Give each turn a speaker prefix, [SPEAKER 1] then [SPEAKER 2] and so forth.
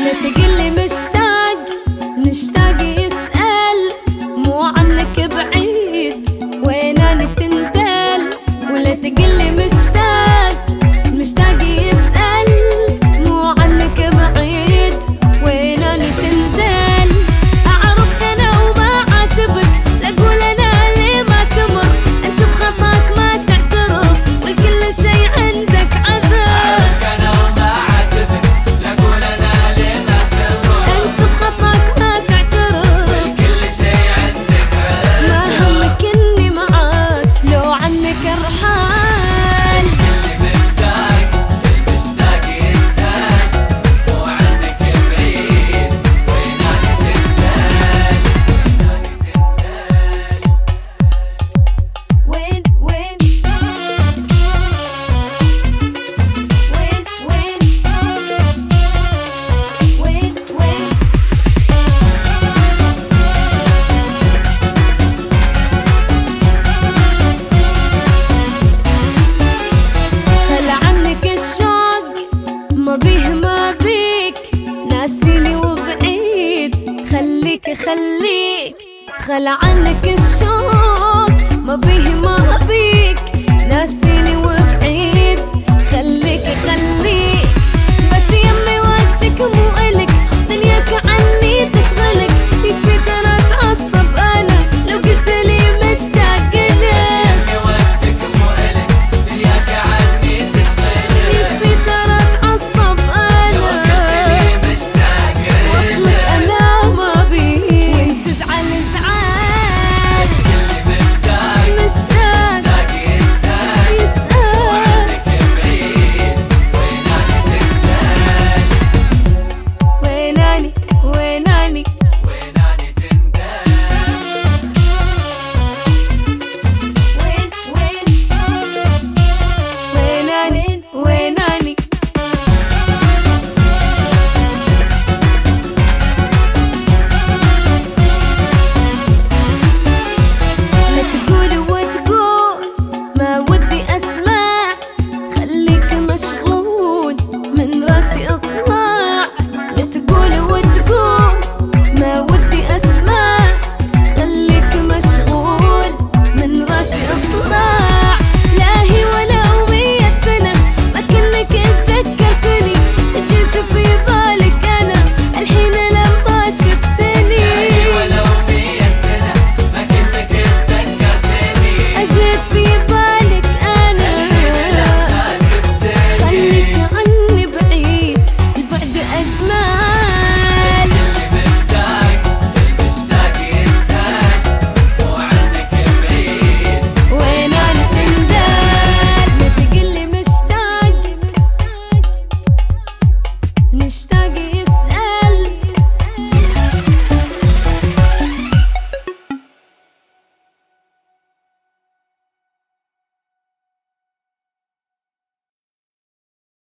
[SPEAKER 1] لا تقلي مشتاق، مشتاق يسأل مو عنك بعيد ويناني تندل. ولا تقلي مشتاق، مشتاق يسأل مو عنك بعيد ويناني تندل. أعرف أنا وما عاتبك، لا أقول أنا اللي ما تمر، أنت بخطاك ما تعترف والكل شي عندك عذر.
[SPEAKER 2] أعرف أنا وما عاتبك، لا أقول أنا اللي ما تمر،
[SPEAKER 1] أنت بخطاك ما تعترف
[SPEAKER 2] والكل شي عندك عذر.
[SPEAKER 1] ما همك إني معاك لو عنك أرحال.
[SPEAKER 2] اللي مشتاق، المشتاق يسأل مو عنك بعيد ويناني تندل.
[SPEAKER 1] وين وين وين وين وين وين خل عنك الشوق ما بيه ما بيك، ناسيني وبعيد خليك خليك. خل عنك الشوق ما بيه ما بيك،